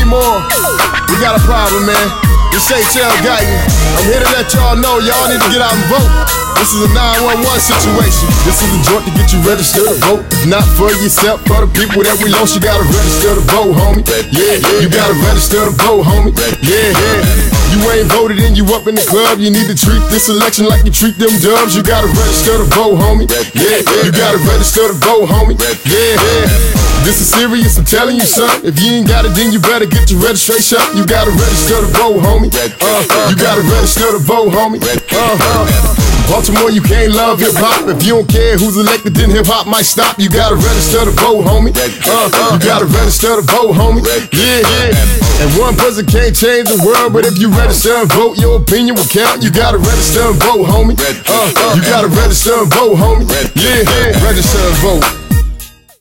Baltimore, we got a problem, man. This H.L. Guyton. I'm here to let y'all know y'all need to get out and vote. This is a 911 situation. This is a joint to get you registered to vote. If not for yourself, for the people that we lost, you gotta register to vote, homie. Yeah, you gotta register to vote, homie. Yeah. You ain't voted and you up in the club. You need to treat this election like you treat them dubs. You gotta register to vote, homie. Yeah, you gotta register to vote, homie. Yeah. This is serious, I'm telling you, son. If you ain't got it, then you better get your registration up. You gotta register to vote, homie. You gotta register to vote, homie. Baltimore, you can't love hip-hop. If you don't care who's elected, then hip-hop might stop. You gotta register to vote, homie. You gotta register to vote, homie. Yeah. And one person can't change the world, but if you register and vote, your opinion will count. You gotta register and vote, homie. You gotta register and vote, homie. Yeah, register and vote.